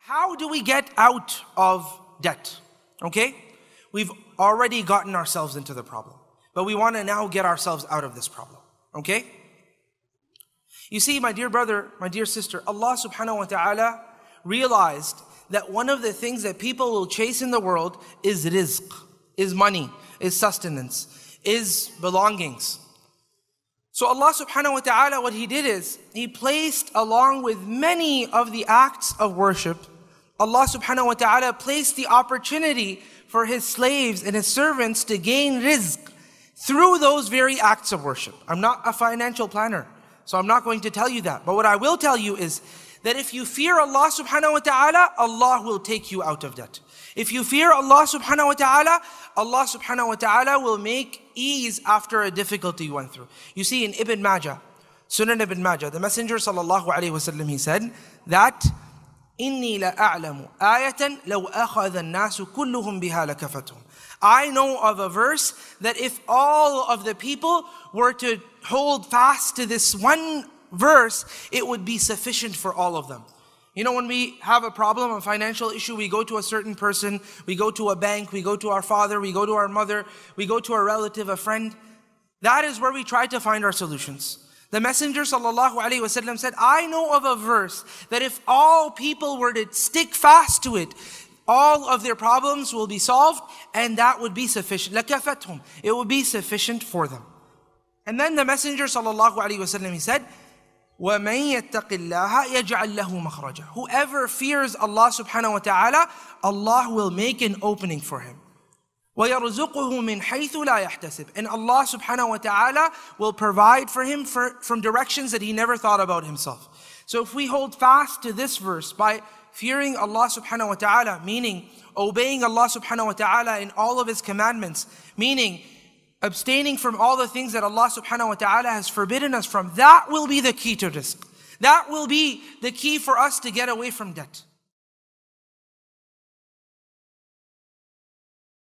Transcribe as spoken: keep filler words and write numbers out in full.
How do we get out of debt? Okay? We've already gotten ourselves into the problem, but we want to now get ourselves out of this problem. Okay? You see, my dear brother, my dear sister, Allah subhanahu wa ta'ala realized that one of the things that people will chase in the world is rizq, is money, is sustenance, is belongings. So Allah subhanahu wa ta'ala, what He did is, He placed along with many of the acts of worship, Allah subhanahu wa ta'ala placed the opportunity for His slaves and His servants to gain rizq through those very acts of worship. I'm not a financial planner, so I'm not going to tell you that. But what I will tell you is that if you fear Allah subhanahu wa ta'ala, Allah will take you out of debt. If you fear Allah subhanahu wa ta'ala, Allah subhanahu wa ta'ala will make ease after a difficulty you went through. You see, in Ibn Majah, Sunan Ibn Majah, the Messenger sallallahu alayhi wa sallam, he said that إِنِّي لَأَعْلَمُ آيَةً لَوْ أَخَذَ النَّاسُ كُلُّهُمْ بِهَا لَكَفَتُهُمْ. I know of a verse that if all of the people were to hold fast to this one verse, it would be sufficient for all of them. You know, when we have a problem, a financial issue, we go to a certain person, we go to a bank, we go to our father, we go to our mother, we go to a relative, a friend. That is where we try to find our solutions. The Messenger sallallahu alaihi wasallam said, I know of a verse that if all people were to stick fast to it, all of their problems will be solved, and that would be sufficient. لَكَفَتْهُمْ. It would be sufficient for them. And then the Messenger sallallahu alaihi wasallam, he said, وَمَن يَتَّقِ اللَّهَ يَجْعَلْ لَهُ مَخْرَجًا. Whoever fears Allah subhanahu wa ta'ala, Allah will make an opening for him. وَيَرْزُقُهُ مِنْ حَيْثُ لَا يَحْتَسِبُ. And Allah subhanahu wa ta'ala will provide for him for, from directions that he never thought about himself. So if we hold fast to this verse by fearing Allah subhanahu wa ta'ala, meaning obeying Allah subhanahu wa ta'ala in all of His commandments, meaning abstaining from all the things that Allah subhanahu wa ta'ala has forbidden us from, that will be the key to rizq. That will be the key for us to get away from debt.